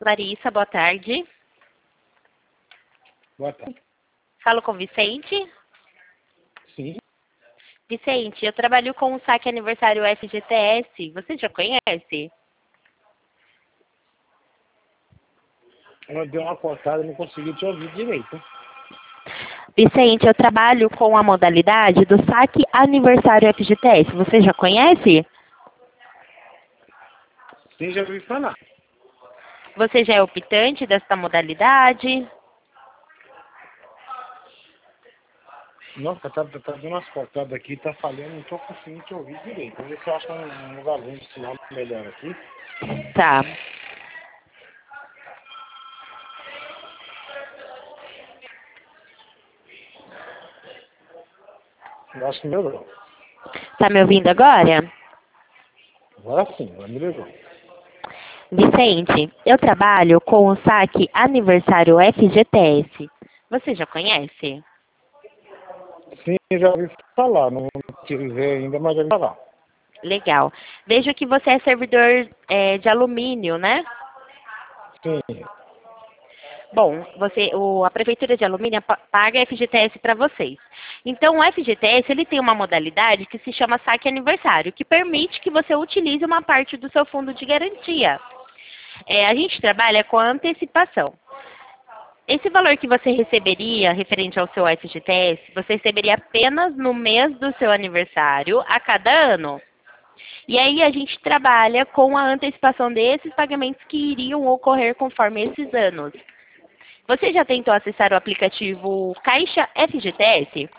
Larissa, boa tarde. Boa tarde. Falo com Vicente. Sim. Vicente, eu trabalho com o saque aniversário FGTS. Você já conhece? Eu dei uma cortada e não consegui te ouvir direito. Vicente, eu trabalho com a modalidade do saque aniversário FGTS. Você já conhece? Sim, já ouvi falar. Você já é optante desta modalidade? Nossa, tá dando umas cortadas aqui, tá falhando, não tô conseguindo te ouvir direito. Vamos ver se eu acho um lugarzinho de sinal melhor aqui. Tá. Eu acho que melhorou. Tá me ouvindo agora? Agora sim, agora melhorou. Vicente, eu trabalho com o saque aniversário FGTS. Você já conhece? Sim, já ouvi falar, não tive ver ainda, mas já ouvi falar. Legal. Vejo que você é servidor de alumínio, né? Sim, Bom, a Prefeitura de Alumínio paga FGTS para vocês. Então, o FGTS ele tem uma modalidade que se chama saque aniversário, que permite que você utilize uma parte do seu fundo de garantia. A gente trabalha com a antecipação. Esse valor que você receberia referente ao seu FGTS, você receberia apenas no mês do seu aniversário, a cada ano. E aí a gente trabalha com a antecipação desses pagamentos que iriam ocorrer conforme esses anos. Você já tentou acessar o aplicativo Caixa FGTS?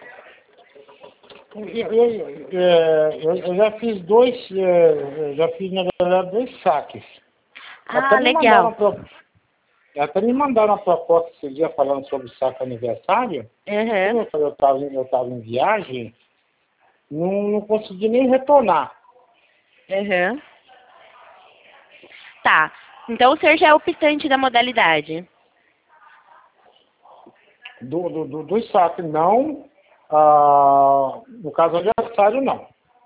eu já fiz já fiz na verdade 2 saques. Ah, legal. Até me mandaram uma proposta esse dia falando sobre saque aniversário. Uhum. Como eu estava em viagem, não consegui nem retornar. Uhum. Tá. Então o senhor já é optante da modalidade. Dos saques, não. No caso aniversário, não.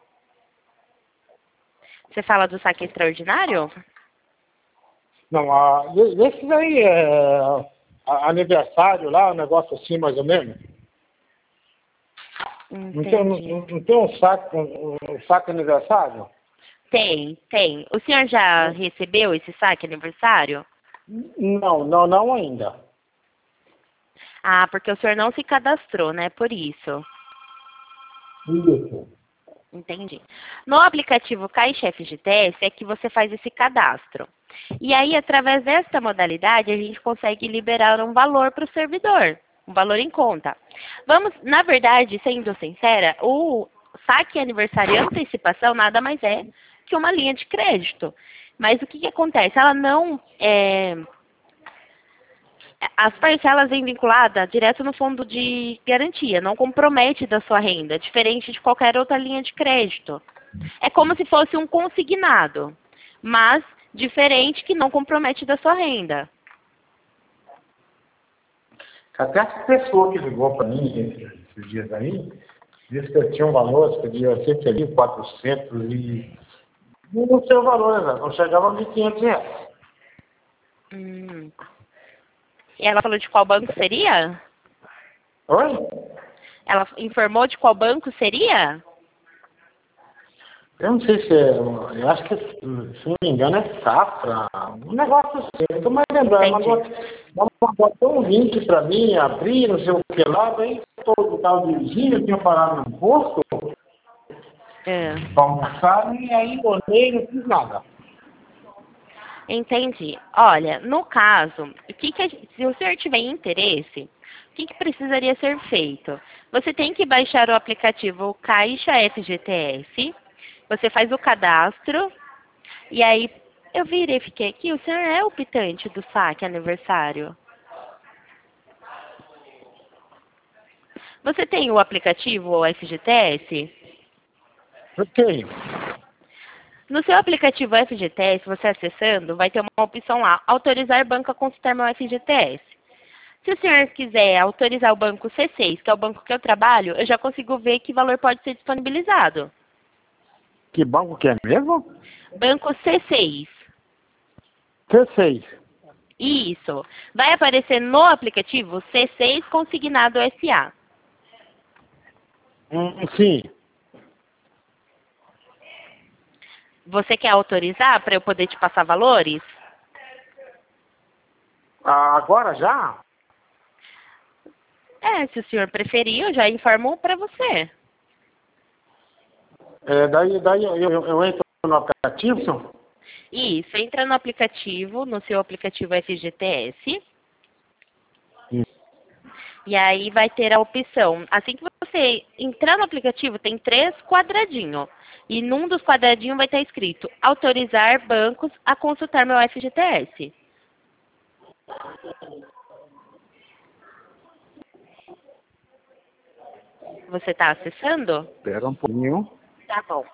Você fala do saque extraordinário? Não, esses aí aniversário lá, um negócio assim mais ou menos. Entendi. Não tem um saque aniversário? Tem. O senhor já recebeu esse saque aniversário? Não ainda. Ah, porque o senhor não se cadastrou, né? Por isso. Isso. Entendi. No aplicativo Caixa FGTS é que você faz esse cadastro. E aí, através desta modalidade, a gente consegue liberar um valor para o servidor, um valor em conta. Na verdade, sendo sincera, o saque aniversário e antecipação nada mais é que uma linha de crédito. Mas o que acontece? Ela não as parcelas vêm vinculadas direto no fundo de garantia, não compromete da sua renda, diferente de qualquer outra linha de crédito. É como se fosse um consignado, mas diferente que não compromete da sua renda. Até essa pessoa que ligou para mim esses dias aí, disse que eu tinha um valor, que podia ser ali 400 e... Não sei o valor, exato, não chegava a R$ 1.500. E ela falou de qual banco seria? Oi? Ela informou de qual banco seria? Eu não sei se eu acho que, se não me engano, é Safra, um negócio assim, não estou mais lembrando, mas botou um link para mim, abrir, não sei o que lá, daí todo estava dirigindo, eu tinha parado no posto para almoçar, e aí olhei e não fiz nada. Entendi. Olha, no caso, se o senhor tiver interesse, o que precisaria ser feito? Você tem que baixar o aplicativo Caixa FGTS, você faz o cadastro, e aí eu verifiquei aqui, o senhor é optante do saque aniversário. Você tem o aplicativo FGTS? Eu tenho. No seu aplicativo FGTS, você acessando, vai ter uma opção lá, autorizar banco a consultar meu FGTS. Se o senhor quiser autorizar o banco C6, que é o banco que eu trabalho, eu já consigo ver que valor pode ser disponibilizado. Que banco que é mesmo? Banco C6. C6. Isso. Vai aparecer no aplicativo C6 Consignado SA. Sim. Você quer autorizar para eu poder te passar valores? Agora já? Se o senhor preferir, eu já informo para você. Daí eu entro no aplicativo, senhor? Isso, entra no aplicativo, no seu aplicativo FGTS. E aí vai ter a opção. Assim que você entrar no aplicativo, tem 3 quadradinhos. E num dos quadradinhos vai estar escrito autorizar bancos a consultar meu FGTS. Você está acessando? Espera um pouquinho. Tá bom.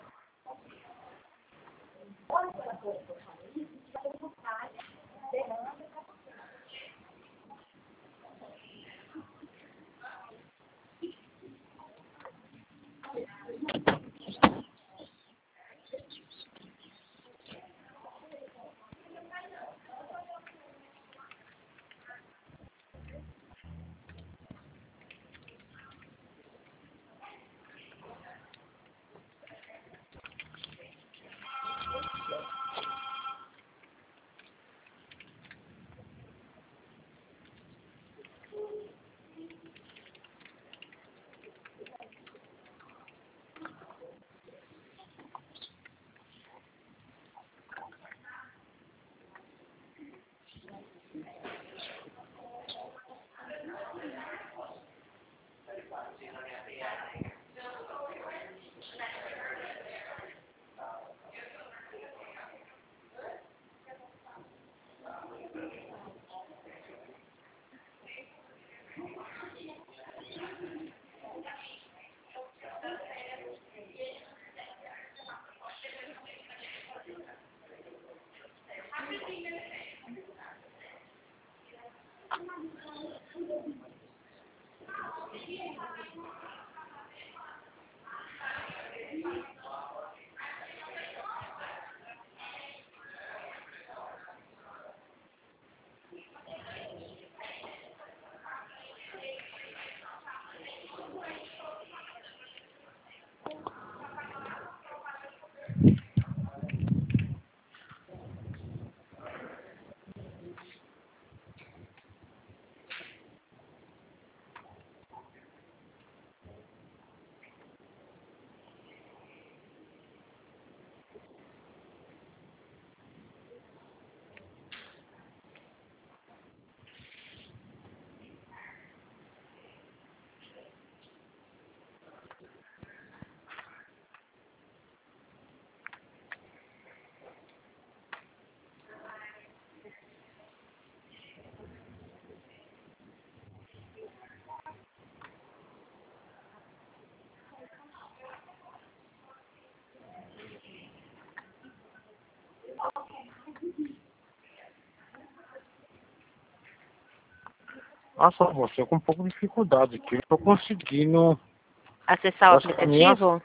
Nossa, você com um pouco de dificuldade aqui. Eu tô conseguindo. Acessar o Acho que aplicativo?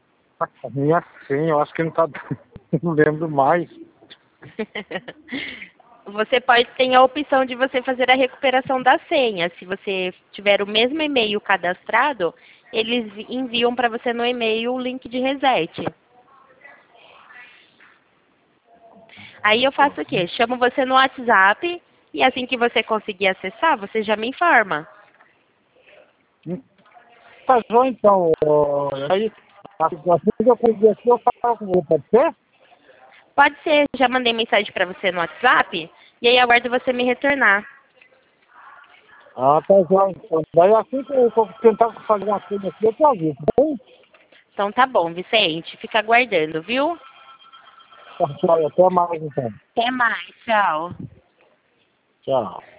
a minha senha, eu acho que não tá. Não lembro mais. Você pode ter a opção de você fazer a recuperação da senha. Se você tiver o mesmo e-mail cadastrado, eles enviam para você no e-mail o link de reset. Aí eu faço o quê? Chamo você no WhatsApp e assim que você conseguir acessar, você já me informa. Tá bom, então. Aí, assim que eu conseguir aqui, eu falo com você, pode ser? Pode ser, já mandei mensagem para você no WhatsApp e aí aguardo você me retornar. Tá bom, então. Daí assim que eu tentar fazer uma coisa aqui, eu te aviso, tá bom? Então tá bom, Vicente. Fica aguardando, viu? Tá, tchau, até mais então. Até mais, tchau. Tchau.